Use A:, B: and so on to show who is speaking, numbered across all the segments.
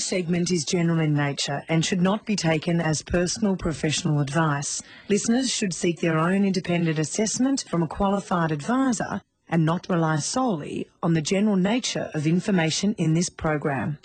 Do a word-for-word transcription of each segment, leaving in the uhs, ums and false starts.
A: segment is general in nature and should not be taken as personal professional advice. Listeners should seek their own independent assessment from a qualified advisor and not rely solely on the general nature of information in this program.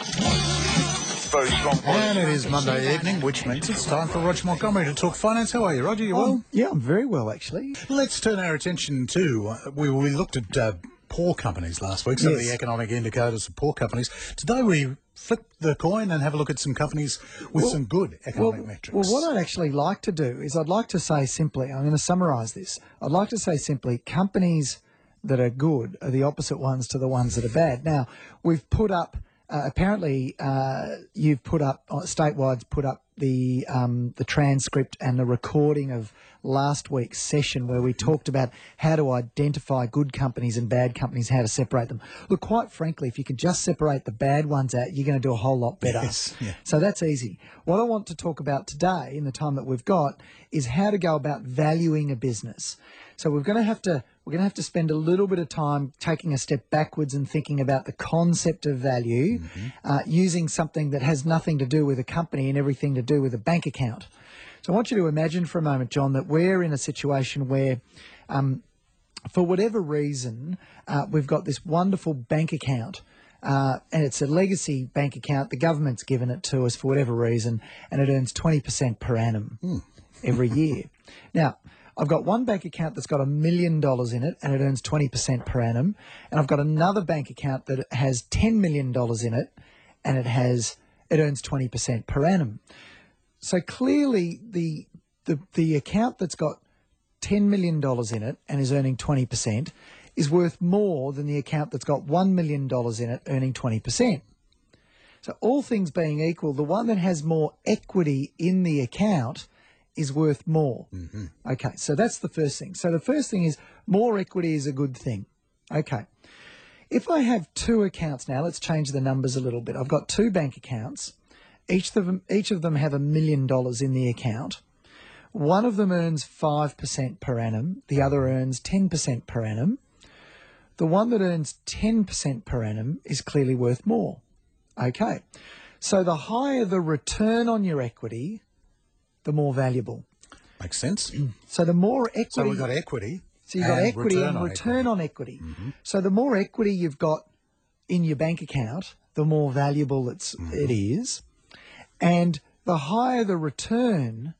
B: Very strong point.
C: And it is Monday evening, which means it's time for Roger Montgomery to talk finance. How are you, Roger? You well?
D: Um, yeah, I'm very well, actually.
C: Let's turn our attention to, uh, we, we looked at uh, poor companies last week, some
D: Yes.
C: of the economic indicators of poor companies. Today we flip the coin and have a look at some companies with
D: Well,
C: some good economic
D: well,
C: metrics.
D: Well, what I'd actually like to do is I'd like to say simply, I'm going to summarise this. I'd like to say simply, companies that are good are the opposite ones to the ones that are bad. Now, we've put up, uh, apparently uh, you've put up, uh, Statewide's put up the um, the transcript and the recording of last week's session where we talked about how to identify good companies and bad companies, how to separate them. Look, quite frankly, if you could just separate the bad ones out, you're going to do a whole lot better.
C: Yes, yeah.
D: So that's easy. What I want to talk about today, in the time that we've got, is how to go about valuing a business. So we're going to have to we're going to have to spend a little bit of time taking a step backwards and thinking about the concept of value, mm-hmm. uh, using something that has nothing to do with a company and everything to do with a bank account. So I want you to imagine for a moment, John, that we're in a situation where, um, for whatever reason, uh, we've got this wonderful bank account. Uh, and it's a legacy bank account. The government's given it to us for whatever reason, and it earns twenty percent per annum mm. every year. Now, I've got one bank account that's got a million dollars in it, and it earns twenty percent per annum. And I've got another bank account that has ten million dollars in it, and it has it earns twenty percent per annum. So clearly, the the the account that's got ten million dollars in it and is earning twenty percent is worth more than the account that's got one million dollars in it earning twenty percent. So all things being equal, the one that has more equity in the account is worth more. Mm-hmm. Okay, so that's the first thing. So the first thing is more equity is a good thing. Okay. If I have two accounts now, let's change the numbers a little bit. I've got two bank accounts. Each of them, each of them have a million dollars in the account. One of them earns five percent per annum. The other earns ten percent per annum. The one that earns ten percent per annum is clearly worth more. Okay. So the higher the return on your equity, the more valuable.
C: Makes sense.
D: So the more equity...
C: So we've got equity.
D: So you've got
C: and
D: equity
C: return
D: and
C: on
D: return
C: equity.
D: on equity.
C: Mm-hmm.
D: So the more equity you've got in your bank account, the more valuable it's, mm-hmm. it is. And the higher the return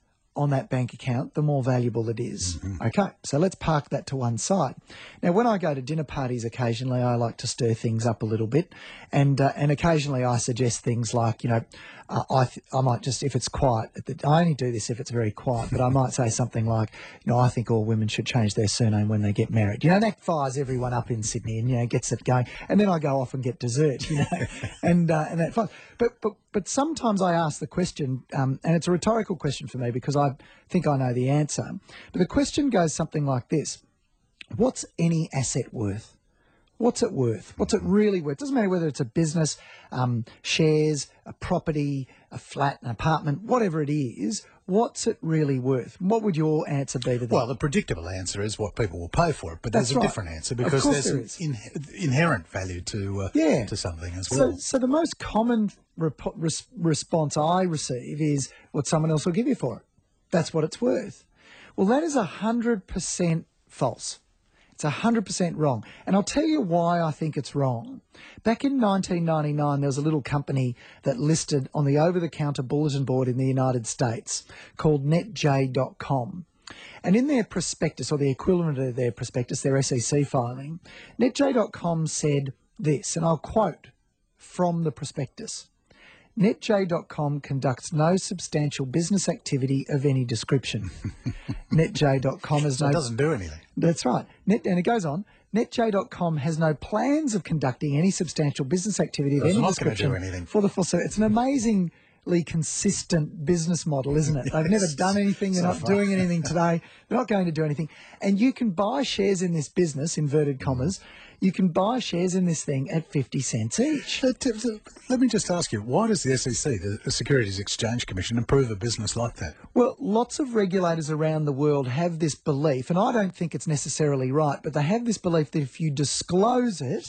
D: on that bank account, the more valuable it is. Mm-hmm. Okay, so let's park that to one side. Now, when I go to dinner parties occasionally, I like to stir things up a little bit. And uh, and occasionally I suggest things like, you know, uh, I th- I might just, if it's quiet, I only do this if it's very quiet, but I might say something like, you know, I think all women should change their surname when they get married. You know, that fires everyone up in Sydney and, you know, gets it going. And then I go off and get dessert, you know, and uh, and that fun. But, but, but sometimes I ask the question, um, and it's a rhetorical question for me because I think I know the answer. But the question goes something like this. What's any asset worth? What's it worth? What's it really worth? Doesn't matter whether it's a business, um, shares, a property, a flat, an apartment, whatever it is, what's it really worth? What would your answer be to that?
C: Well, the predictable answer is what people will pay for it, but
D: That's
C: there's a
D: right.
C: different answer because
D: Of course
C: there's
D: there
C: an in, inherent value to uh,
D: Yeah.
C: to something as
D: So,
C: well.
D: so the most common rep- res- response I receive is what someone else will give you for it. That's what it's worth. Well, that is one hundred percent false. It's one hundred percent wrong. And I'll tell you why I think it's wrong. Back in nineteen ninety-nine, there was a little company that listed on the over-the-counter bulletin board in the United States called net j dot com. And in their prospectus, or the equivalent of their prospectus, their S E C filing, net j dot com said this, and I'll quote from the prospectus. net j dot com conducts no substantial business activity of any description. net j dot com has
C: So
D: no...
C: it doesn't do anything.
D: That's right. Net, and it goes on. net j dot com has no plans of conducting any substantial business activity of
C: It's
D: any
C: not gonna
D: description
C: do anything.
D: for the foreseeable. It's an amazingly consistent business model, isn't it? They've never
C: Yes.
D: done anything. They're
C: So
D: not
C: far.
D: doing anything today. They're not going to do anything. And you can buy shares in this business, inverted commas. You can buy shares in this thing at fifty cents each.
C: Let, let me just ask you, why does the S E C, the Securities Exchange Commission, approve a business like that?
D: Well, lots of regulators around the world have this belief, and I don't think it's necessarily right, but they have this belief that if you disclose it,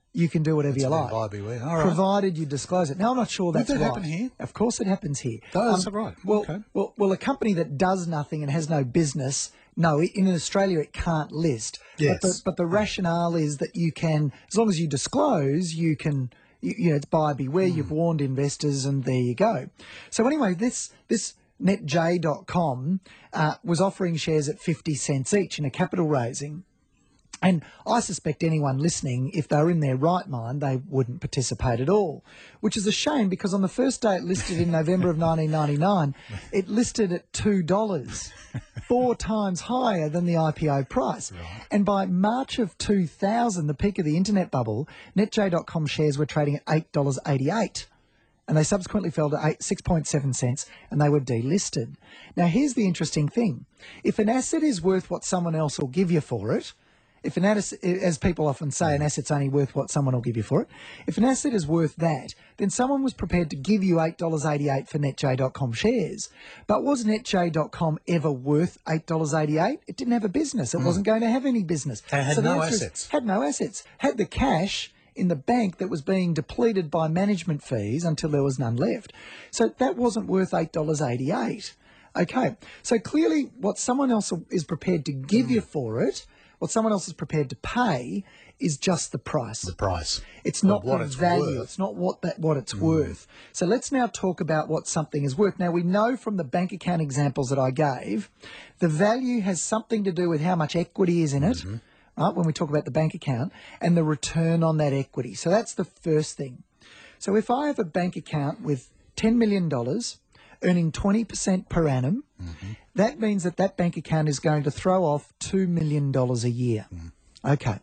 D: you can do whatever
C: That's
D: you
C: a bit
D: like,
C: of buyer beware. All right.
D: provided you disclose it. Now, I'm not sure
C: Does
D: that's
C: that
D: right.
C: happen here?
D: Of course, it happens here.
C: Does it? Right.
D: Well,
C: Okay.
D: well, well, a company that does nothing and has no business, no, in Australia it can't list.
C: Yes.
D: But the, but the rationale is that you can, as long as you disclose, you can. You, you know, it's buyer beware.
C: Mm.
D: You've warned investors, and there you go. So anyway, this this net j dot com uh, was offering shares at fifty cents each in a capital raising. And I suspect anyone listening, if they were in their right mind, they wouldn't participate at all, which is a shame because on the first day it listed in November of nineteen ninety-nine, it listed at two dollars, four times higher than the I P O price. Right. And by March of two thousand, the peak of the internet bubble, net j dot com shares were trading at eight dollars eighty-eight. And they subsequently fell to eight, six point seven cents and they were delisted. Now, here's the interesting thing. If an asset is worth what someone else will give you for it, If an asset, as people often say, an asset's only worth what someone will give you for it. If an asset is worth that, then someone was prepared to give you eight dollars eighty-eight for net j dot com shares. But was net j dot com ever worth eight dollars eighty-eight? It didn't have a business. It mm. wasn't going to have any business.
C: It had
D: so
C: no assets.
D: Is, had no assets. Had the cash in the bank that was being depleted by management fees until there was none left. So that wasn't worth eight dollars eighty-eight. Okay, so clearly what someone else is prepared to give mm. you for it, what someone else is prepared to pay is just the price.
C: The price.
D: It's not
C: what
D: the
C: it's
D: value.
C: worth.
D: It's not what that what it's
C: Mm.
D: worth. So let's now talk about what something is worth. Now, we know from the bank account examples that I gave, the value has something to do with how much equity is in it, mm-hmm. right, when we talk about the bank account, and the return on that equity. So that's the first thing. So if I have a bank account with ten million dollars, earning twenty percent per annum, mm-hmm. that means that that bank account is going to throw off two million dollars a year. Mm. Okay.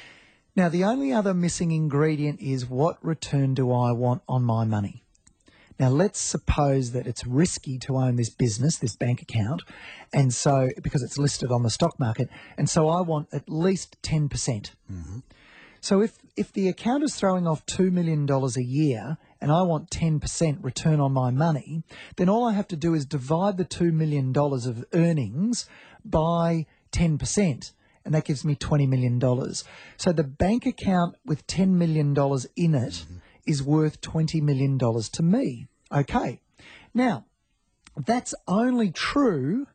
D: Now, the only other missing ingredient is what return do I want on my money? Now, let's suppose that it's risky to own this business, this bank account, and so because it's listed on the stock market, and so I want at least ten percent. Mm-hmm. So if, if the account is throwing off two million dollars a year and I want ten percent return on my money, then all I have to do is divide the two million dollars of earnings by ten percent, and that gives me twenty million dollars. So the bank account with ten million dollars in it mm-hmm. is worth twenty million dollars to me. Okay. Now, that's only true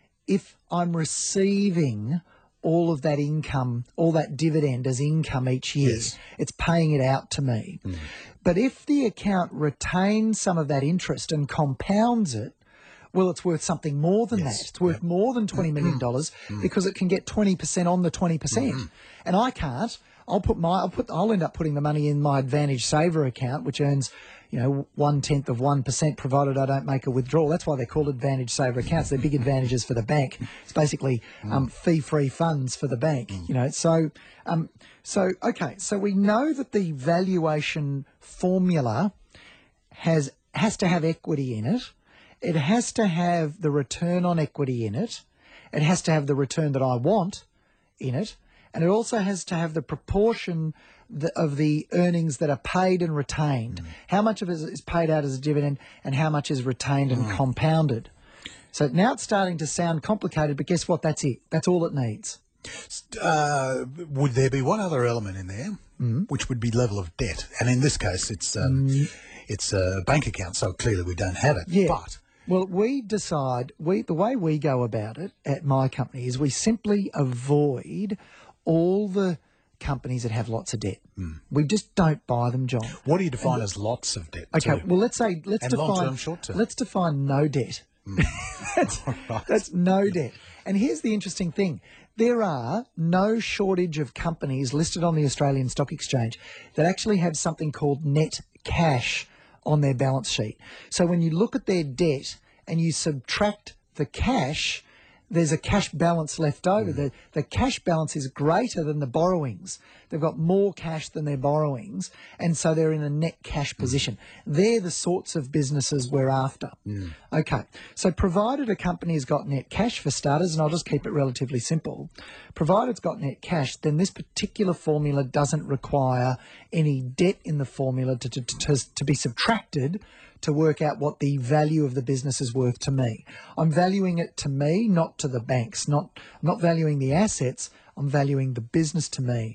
D: if I'm receiving all of that income, all that dividend as income each year.
C: Yes.
D: It's paying it out to me. Mm. But if the account retains some of that interest and compounds it, well, it's worth something more than yes. that. It's worth yep. more than twenty million dollars mm. because it can get twenty percent on the twenty percent. Mm. And I can't. I'll put my, I'll put, I'll end up putting the money in my Advantage Saver account, which earns, you know, one tenth of one percent, provided I don't make a withdrawal. That's why they're called Advantage Saver accounts. They're big advantages for the bank. It's basically um, fee-free funds for the bank. Mm. You know, so um, so okay. So we know that the valuation formula has has to have equity in it. It has to have the return on equity in it. It has to have the return that I want in it. And it also has to have the proportion of the earnings that are paid and retained. Mm. How much of it is paid out as a dividend and how much is retained and mm. compounded. So now it's starting to sound complicated, but guess what? That's it. That's all it needs.
C: Uh, would there be one other element in there, mm. which would be level of debt? And in this case, it's um, mm. it's a bank account, so clearly we don't have it.
D: Yeah.
C: But
D: well, we decide, we the way we go about it at my company is we simply avoid all the companies that have lots of debt. Mm. We just don't buy them, John.
C: What do you define and, as lots of debt?
D: Okay,
C: too?
D: well, let's say, let's
C: and
D: define,
C: long-term, short-term.
D: Let's define no debt. Mm. that's, right. that's no debt. And here's the interesting thing. There are no shortage of companies listed on the Australian Stock Exchange that actually have something called net cash on their balance sheet. So when you look at their debt and you subtract the cash, there's a cash balance left over. Mm. The, the cash balance is greater than the borrowings. They've got more cash than their borrowings, and so they're in a net cash position. Mm. They're the sorts of businesses we're after. Mm. Okay, so provided a company has got net cash for starters, and I'll just keep it relatively simple, provided it's got net cash, then this particular formula doesn't require any debt in the formula to, to, to, to be subtracted to work out what the value of the business is worth to me. I'm valuing it to me, not to the banks. Not, I'm not valuing the assets, I'm valuing the business to me.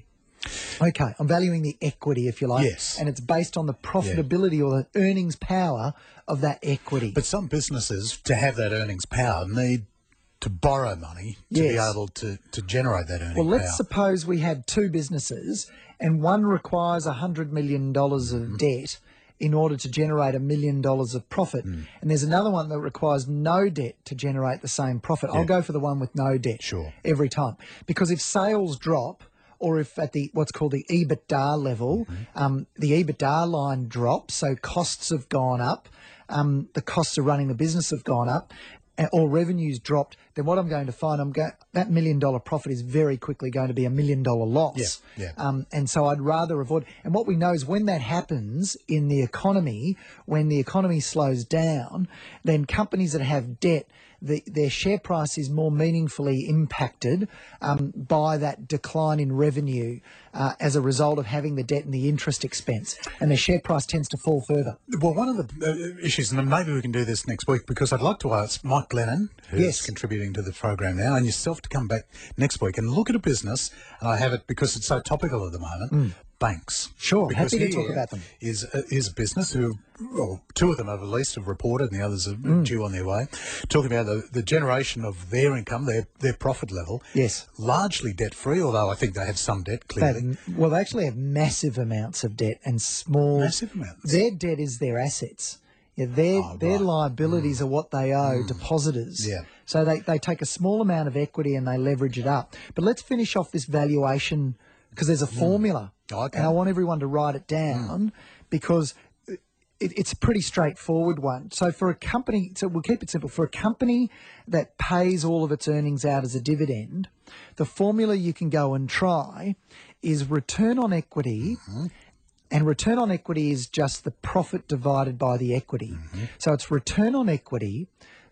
D: Okay, I'm valuing the equity, if you like.
C: Yes.
D: And it's based on the profitability or the earnings power of that equity.
C: But some businesses, to have that earnings power, need to borrow money to be
D: Yes.
C: able to, to generate that earning
D: Well, let's
C: power.
D: suppose we had two businesses and one requires one hundred million dollars of
C: Mm-hmm.
D: debt in order to generate a million dollars of profit.
C: Mm.
D: And there's another one that requires no debt to generate the same profit. I'll go for the one with no debt
C: Sure.
D: every time. Because if sales drop, or if at the what's called the EBITDA level,
C: Mm-hmm.
D: um, the EBITDA line drops, so costs have gone up, um, the costs of running the business have gone up, uh, or revenues dropped, then what I'm going to find, I'm going that million dollar profit is very quickly going to be a million dollar loss.
C: Yeah, yeah.
D: Um, and so I'd rather avoid. And what we know is when that happens in the economy, when the economy slows down, then companies that have debt, the, their share price is more meaningfully impacted um, by that decline in revenue uh, as a result of having the debt and the interest expense, and their share price tends to fall further.
C: Well, one of the uh, issues, and maybe we can do this next week, because I'd like to ask Mike Glennon, who's
D: Yes.
C: contributing to the program now, and yourself to come back next week and look at a business, and I have it because it's so topical at the moment, banks.
D: Sure,
C: Because
D: happy to talk
C: here
D: about them.
C: Is a, is a business who, well, two of them have at least have reported, and the others are due on their way, talking about the, the generation of their income, their their profit level.
D: Yes.
C: Largely debt-free, although I think they have some debt,
D: They
C: clearly.
D: have, well, they actually have massive amounts of debt and small.
C: Massive amounts.
D: Their debt is their assets. Yeah, their
C: Oh,
D: their
C: right.
D: liabilities are what they owe depositors.
C: Yeah.
D: So they, they take a small amount of equity and they leverage it up. But let's finish off this valuation because there's a formula.
C: Oh, okay.
D: And I want everyone to write it down because it, it's a pretty straightforward one. So for a company, so we'll keep it simple. For a company that pays all of its earnings out as a dividend, the formula you can go and try is return on equity. And return on equity is just the profit divided by the equity. So it's return on equity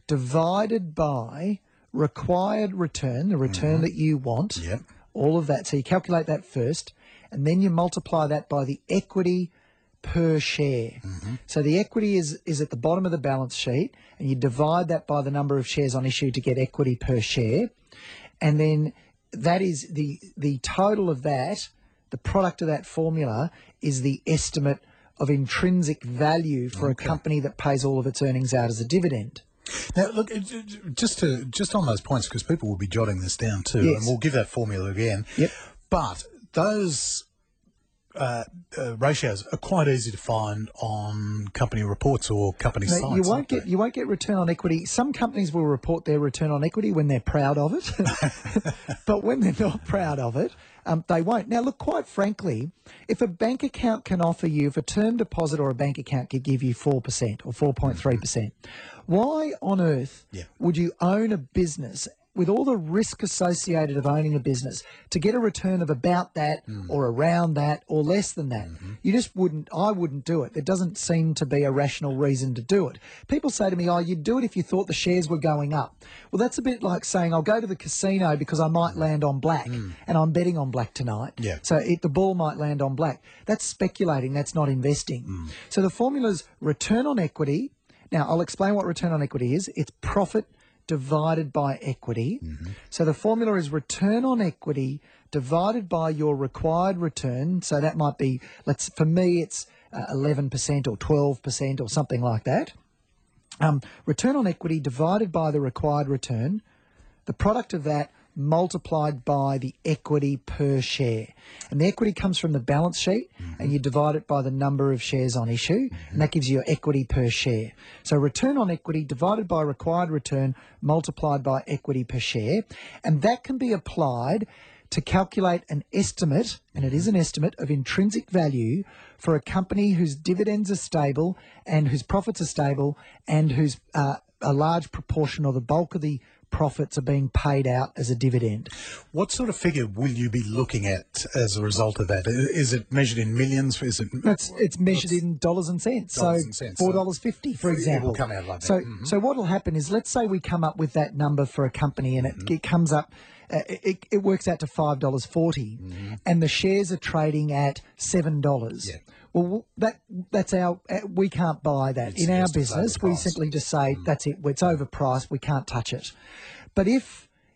D: divided by required return, the return that you want,
C: Yep.
D: all of that. So you calculate that first, and then you multiply that by the equity per share. So the equity is, is at the bottom of the balance sheet, and you divide that by the number of shares on issue to get equity per share. And then that is the the total of that, the product of that formula is the estimate of intrinsic value for a company that pays all of its earnings out as a dividend.
C: Now, look, it- it- just to just on those points, because people will be jotting this down too,
D: Yes.
C: and we'll give that formula again.
D: Yep.
C: But those uh, uh, ratios are quite easy to find on company reports or company
D: No,
C: sites.
D: you won't
C: aren't
D: get
C: they?
D: you won't get return on equity. Some companies will report their return on equity when they're proud of it, but when they're not proud of it, um, they won't. Now, look, quite frankly, if a bank account can offer you, if a term deposit or a bank account could give you four percent or four point three percent, why on earth
C: Yeah.
D: would you own a business with all the risk associated of owning a business to get a return of about that or around that or less than that? You just wouldn't, I wouldn't do it. There doesn't seem to be a rational reason to do it. People say to me, oh, you'd do it if you thought the shares were going up. Well, that's a bit like saying, I'll go to the casino because I might land on black and I'm betting on black tonight.
C: Yeah.
D: So it, the ball might land on black. That's speculating. That's not investing. So the formula is return on equity. Now, I'll explain what return on equity is. It's profit divided by equity. So the formula is return on equity divided by your required return. So that might be, let's for me, it's uh, eleven percent or twelve percent or something like that. Um, return on equity divided by the required return. The product of that multiplied by the equity per share. And the equity comes from the balance sheet, and you divide it by the number of shares on issue, and that gives you your equity per share. So return on equity divided by required return multiplied by equity per share. And that can be applied to calculate an estimate, and it is an estimate, of intrinsic value for a company whose dividends are stable and whose profits are stable and whose uh, a large proportion or the bulk of the profits are being paid out as a dividend.
C: What sort of figure will you be looking at as a result of that? Is it measured in millions? Is it?
D: It's it's measured in dollars and cents.
C: Dollars
D: so
C: and cents,
D: four
C: so
D: dollars fifty, for
C: it will
D: example.
C: come out like that.
D: So
C: Mhm.
D: so what will happen is, let's say we come up with that number for a company, and it, it comes up. Uh, it, it works out to five dollars forty, and the shares are trading at seven dollars.
C: Yeah.
D: Well, that that's our uh, we can't buy that
C: It's-
D: in our
C: it's just
D: business. We
C: overpriced.
D: simply just say that's it. It's overpriced. We can't touch it. But if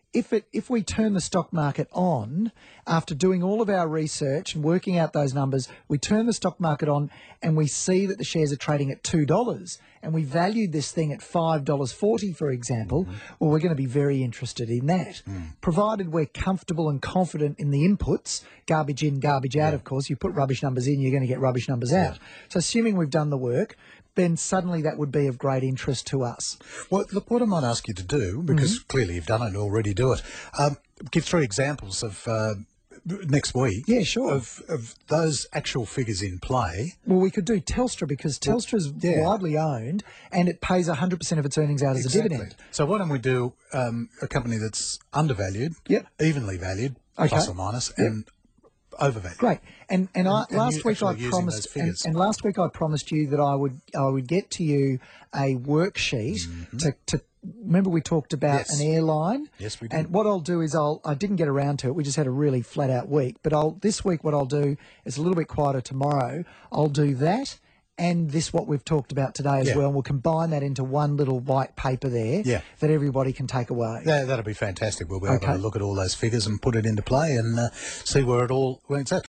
D: if it if we turn the stock market on after doing all of our research and working out those numbers, we turn the stock market on and we see that the shares are trading at two dollars and we valued this thing at five dollars forty, for example, mm-hmm. well, we're going to be very interested in that, mm. provided we're comfortable and confident in the inputs, garbage in, garbage out, yeah. of course. You put rubbish numbers in, you're going to get rubbish numbers out. Yeah. So assuming we've done the work, then suddenly that would be of great interest to us.
C: Well, look, what I might ask you to do, because mm-hmm. clearly you've done it already, do it. Um, give three examples of uh, next week.
D: Yeah, sure.
C: Of, of those actual figures in play.
D: Well, we could do Telstra because Telstra's well, yeah. widely owned and it pays one hundred percent of its earnings out as
C: exactly.
D: a dividend.
C: So why don't we do um, a company that's undervalued,
D: yep.
C: evenly valued, okay. plus or minus,
D: yep.
C: and overvalued.
D: Great. And and, and I,
C: and
D: last week I promised and, and last week I promised you that I would I would get to you a worksheet mm-hmm. to, to remember we talked about yes. an airline.
C: Yes, we did.
D: And what I'll do is I'll I didn't get around to it. We just had a really flat out week. But I'll this week what I'll do is a little bit quieter tomorrow. I'll do that and this what we've talked about today as
C: yeah.
D: well. And we'll combine that into one little white paper there
C: yeah.
D: that everybody can take away.
C: Yeah, that'll be fantastic. We'll be able
D: okay.
C: to look at all those figures and put it into play and uh, see where it all went at.